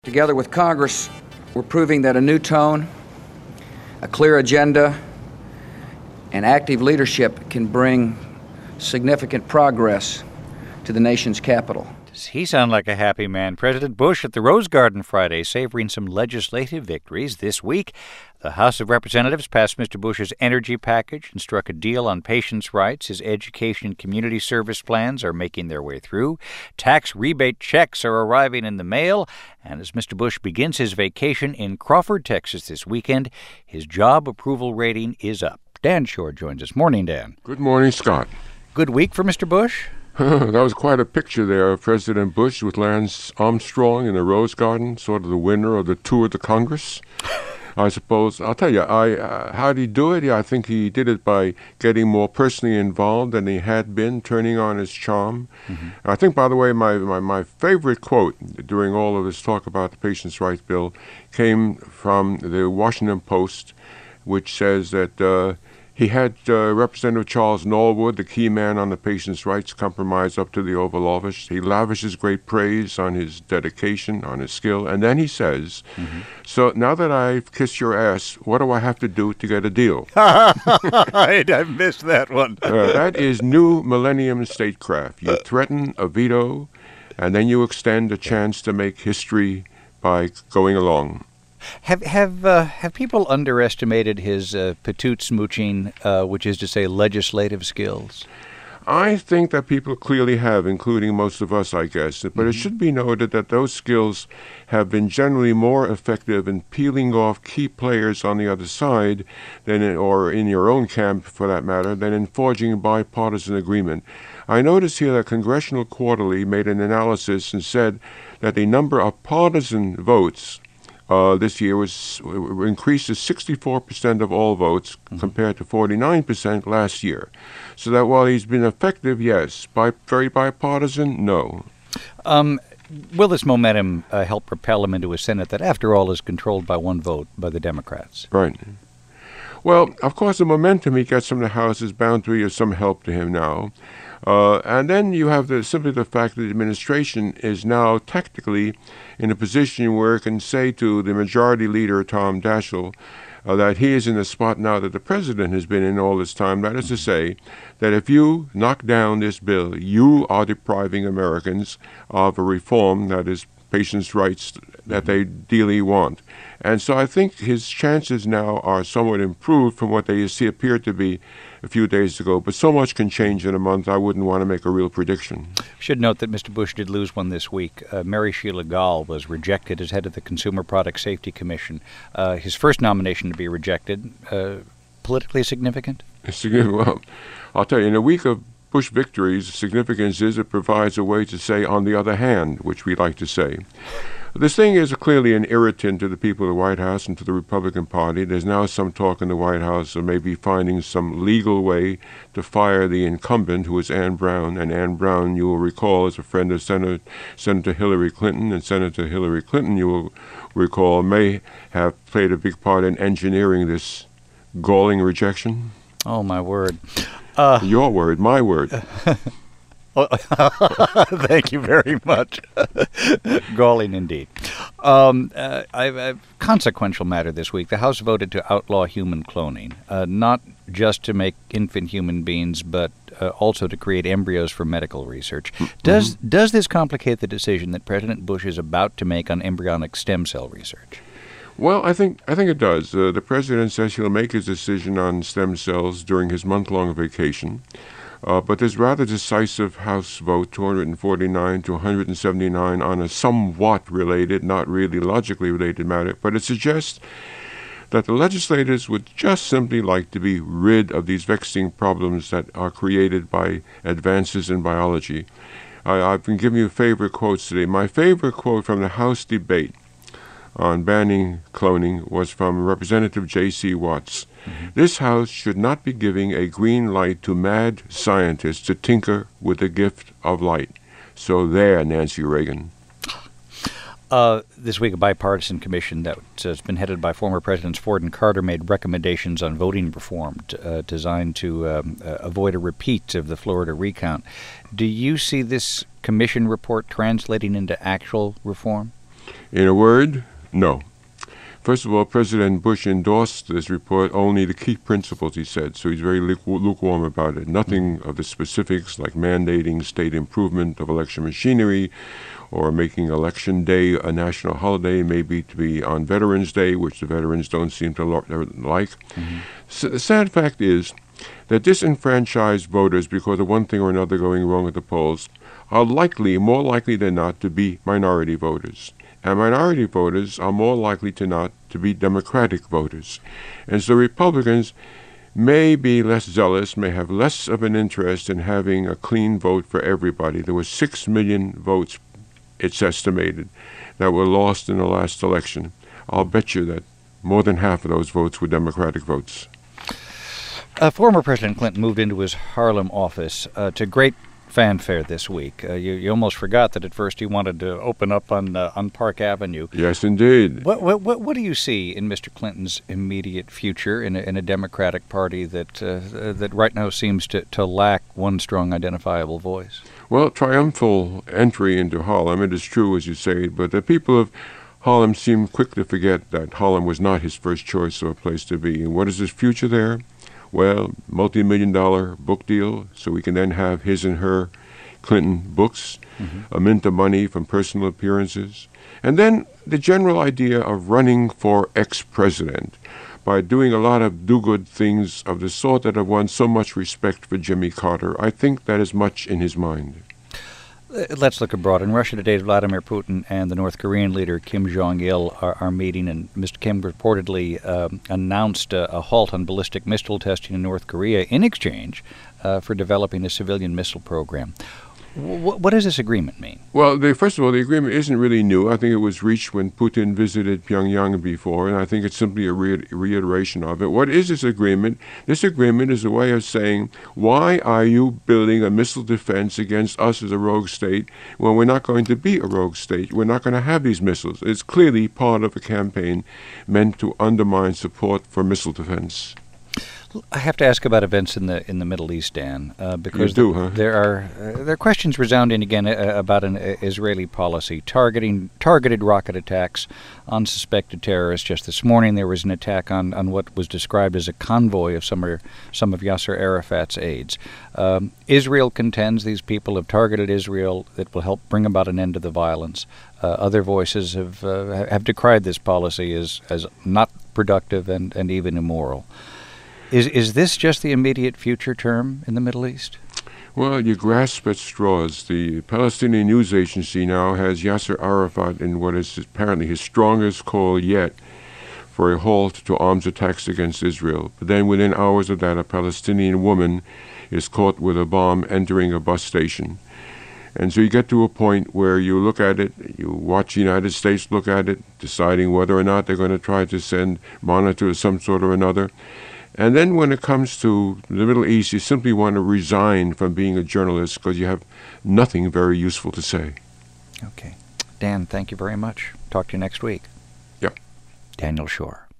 Together with Congress, we're proving that a new tone, a clear agenda, and active leadership can bring significant progress to the nation's capital. Does he sound like a happy man? President Bush at the Rose Garden Friday, savoring some legislative victories. This week, the House of Representatives passed Mr. Bush's energy package and struck a deal on patients' rights. His education and community service plans are making their way through. Tax rebate checks are arriving in the mail. And as Mr. Bush begins his vacation in Crawford, Texas this weekend, his job approval rating is up. Dan Shore joins us. Morning, Dan. Good morning, Scott. Good week for Mr. Bush? That was quite a picture there of President Bush with Lance Armstrong in the Rose Garden, sort of the winner of the tour of the Congress. I suppose. I'll tell you, how did he do it? I think he did it by getting more personally involved than he had been, turning on his charm. Mm-hmm. I think, by the way, my favorite quote during all of this talk about the Patients' Rights Bill came from the Washington Post, which says that he had Representative Charles Norwood, the key man on the Patients' Rights Compromise, up to the Oval Office. He lavishes great praise on his dedication, on his skill, and then he says, so now that I've kissed your ass, what do I have to do to get a deal? I missed that one. That is new millennium statecraft. You threaten a veto, and then you extend a chance to make history by going along. Have people underestimated his patoot smooching, which is to say legislative skills? I think that people clearly have, including most of us, I guess. But it should be noted that those skills have been generally more effective in peeling off key players on the other side, or in your own camp, for that matter, than in forging bipartisan agreement. I noticed here that Congressional Quarterly made an analysis and said that the number of partisan votes this year was increased to 64% of all votes compared to 49% last year. So that while he's been effective, yes. Very bipartisan, no. Will this momentum help propel him into a Senate that, after all, is controlled by one vote by the Democrats? Right. Well, of course, the momentum he gets from the House is bound to be of some help to him now. And then you have simply the fact that the administration is now technically in a position where it can say to the majority leader, Tom Daschle, that he is in the spot now that the president has been in all this time. That is to say that if you knock down this bill, you are depriving Americans of a reform that is patients' rights that they dearly want. And so I think his chances now are somewhat improved from what they appeared to be a few days ago. But so much can change in a month, I wouldn't want to make a real prediction. Should note that Mr. Bush did lose one this week. Mary Sheila Gall was rejected as head of the Consumer Product Safety Commission. His first nomination to be rejected, politically significant? Well, I'll tell you, in a week of Bush victories, the significance is it provides a way to say, on the other hand, which we like to say. This thing is clearly an irritant to the people of the White House and to the Republican Party. There's now some talk in the White House of maybe finding some legal way to fire the incumbent, who is Ann Brown. And Ann Brown, you will recall, is a friend of Senator Hillary Clinton. And Senator Hillary Clinton, you will recall, may have played a big part in engineering this galling rejection. Oh, my word. Your word, my word. Thank you very much. Galling indeed. A consequential matter this week. The House voted to outlaw human cloning, not just to make infant human beings, but also to create embryos for medical research. Does this complicate the decision that President Bush is about to make on embryonic stem cell research? Well, I think it does. The president says he'll make his decision on stem cells during his month-long vacation. But there's rather decisive House vote, 249 to 179, on a somewhat related, not really logically related matter. But it suggests that the legislators would just simply like to be rid of these vexing problems that are created by advances in biology. I've been giving you favorite quotes today. My favorite quote from the House debate on banning cloning was from Representative J.C. Watts. This House should not be giving a green light to mad scientists to tinker with the gift of light. So there, Nancy Reagan. This week, a bipartisan commission that's been headed by former Presidents Ford and Carter made recommendations on voting reform designed to avoid a repeat of the Florida recount. Do you see this commission report translating into actual reform? In a word, no. First of all, President Bush endorsed this report, only the key principles, he said, so he's very lukewarm about it. Nothing of the specifics like mandating state improvement of election machinery or making Election Day a national holiday, maybe to be on Veterans Day, which the veterans don't seem to like. Mm-hmm. So the sad fact is that disenfranchised voters, because of one thing or another going wrong at the polls, are more likely than not, to be minority voters. And minority voters are more likely to not to be Democratic voters. And so Republicans may be less zealous, may have less of an interest in having a clean vote for everybody. There were 6 million votes, it's estimated, that were lost in the last election. I'll bet you that more than half of those votes were Democratic votes. Former President Clinton moved into his Harlem office to great fanfare this week. You almost forgot that at first he wanted to open up on Park Avenue. Yes, indeed. What do you see in Mr. Clinton's immediate future in a Democratic Party that right now seems to lack one strong identifiable voice? Well, triumphal entry into Harlem, it is true, as you say, but the people of Harlem seem quick to forget that Harlem was not his first choice or place to be. And what is his future there? Well, multi-million-dollar book deal, so we can then have his and her Clinton books, a mint of money from personal appearances, and then the general idea of running for ex-president by doing a lot of do-good things of the sort that have won so much respect for Jimmy Carter. I think that is much in his mind. Let's look abroad. In Russia today, Vladimir Putin and the North Korean leader Kim Jong-il are meeting, and Mr. Kim reportedly announced a halt on ballistic missile testing in North Korea in exchange for developing a civilian missile program. What does this agreement mean? Well, first of all, the agreement isn't really new. I think it was reached when Putin visited Pyongyang before, and I think it's simply a reiteration of it. What is this agreement? This agreement is a way of saying, why are you building a missile defense against us as a rogue state when we're not going to be a rogue state? We're not going to have these missiles. It's clearly part of a campaign meant to undermine support for missile defense. I have to ask about events in the Middle East, Dan, because there are questions resounding again about an Israeli policy targeted rocket attacks on suspected terrorists. Just this morning, there was an attack on what was described as a convoy of some of Yasser Arafat's aides. Israel contends these people have targeted Israel that will help bring about an end to the violence. Other voices have decried this policy as not productive and even immoral. Is this just the immediate future term in the Middle East? Well, you grasp at straws. The Palestinian News Agency now has Yasser Arafat in what is apparently his strongest call yet for a halt to arms attacks against Israel. But then within hours of that, a Palestinian woman is caught with a bomb entering a bus station. And so you get to a point where you look at it, you watch the United States look at it, deciding whether or not they're going to try to send monitors of some sort or another. And then when it comes to the Middle East, you simply want to resign from being a journalist because you have nothing very useful to say. Okay. Dan, thank you very much. Talk to you next week. Yep. Daniel Schorr.